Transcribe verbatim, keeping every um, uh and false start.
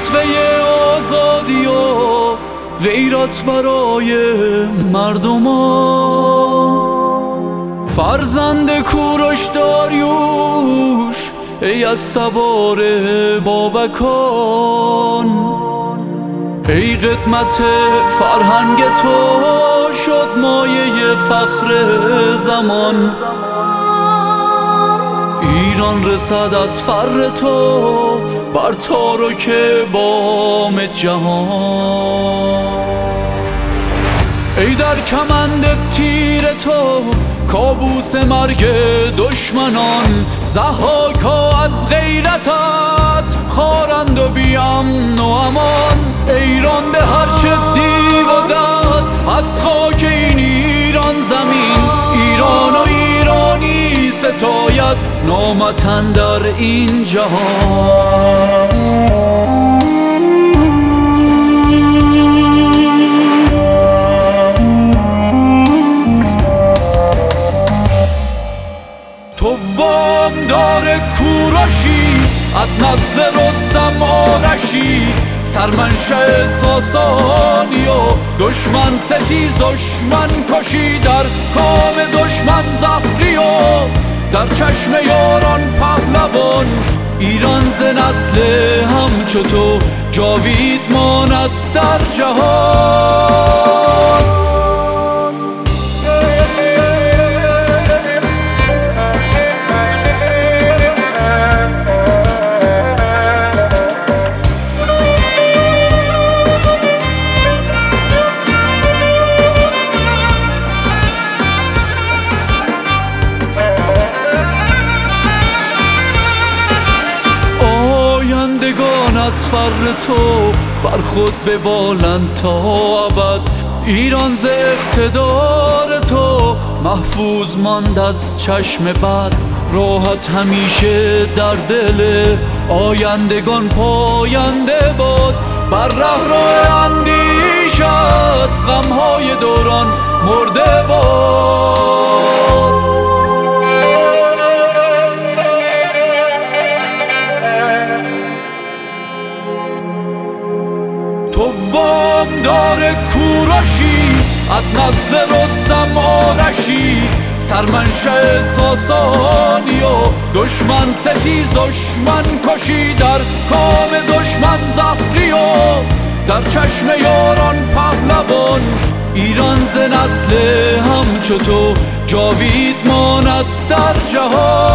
نطفه آزادی و غیرت برای مردمان. فرزند کوروش داریوش ای از سوار بابکان، ای قدمت فرهنگ تو شد مایه فخر زمان. ایران رسد از فر تو بر تارک بام جهان. ای در کمند تیر تو کابوس مرگ دشمنان، ضحاک‌ها از غیرتت خارند و بی امن و امان. ایران به هرچه دیو و دد از خاک این ایران زمین، ایران و ایرانی ستاید نامتن در این جهان. تو وامدار کوروشی از نسل رستم آرشی، سرمنشأ ساسانی و دشمن ستیز دشمن کشی. در کام دشمن زهری و در چشم یاران پهلوان، ایران ز نسل همچو تو جاوید ماند در جهان. از فر تو بر خود ببالند تا ابد، ایران ز اقتدار تو محفوظ ماند از چشم بد. راحت همیشه در دل آیندگان پاینده باد، بر رهرو اندیشت غمهای دوران مرده باد. تو وامدار کوروشی از نسل رستم آرشی، سرمنشأ ساسانی و دشمن ستیز دشمن کشی. در کام دشمن زهری و در چشم یاران پهلوان، ایران ز نسل همچو تو جاوید ماند در جهان.